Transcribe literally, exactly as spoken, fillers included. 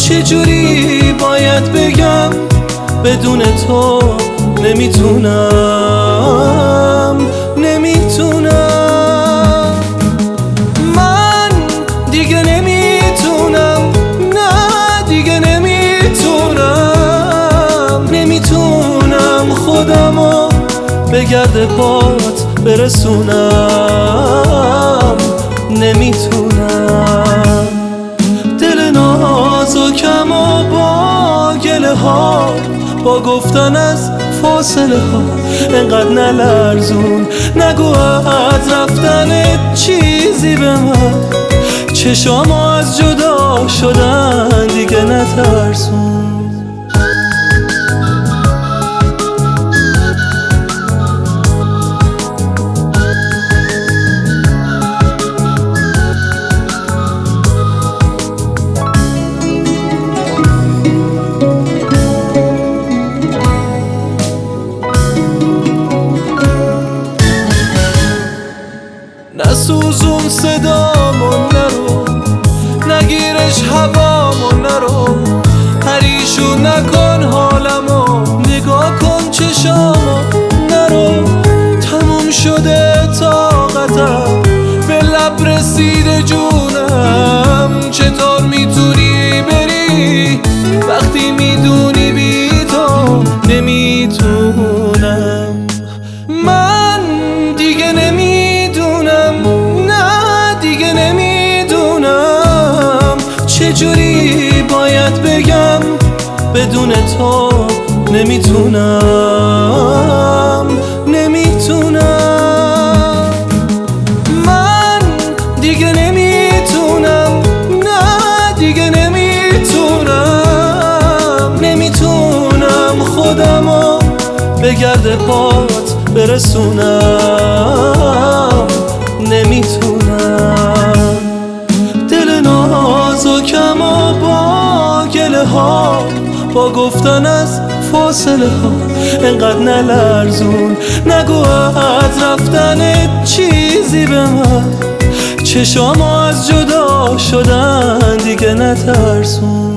چجوری باید بگم بدون تو نمیتونم نمیتونم من دیگه نمیتونم نه دیگه نمیتونم نمیتونم خودمو به گرد پات برسونم نمیتونم دل نازکم و با گله ها با گفتن از فاصله ها انقدر نلرزون نگو از رفتن چیزی به من چشام از جدا شدن دیگه نترسون نسوزون صدامون نرو نگیرش هوامون نرو پریشون نکن حالمو نگاه کن چشامو نرو تموم شده طاقتم به لب رسیده جونم چطور میتونی بری وقتی میدونی بی تو نمیتونم من دیگه چجوری باید بگم بدون تو نمیتونم نمیتونم من دیگه نمیتونم نه دیگه نمیتونم نمیتونم خودمو به گرد پات برسونم نمیتونم دل نازکم و با گله ها با گفتن از فاصله ها انقدر نلرزون نگو از رفتن چیزی به من چشام از جدا شدن دیگه نترسون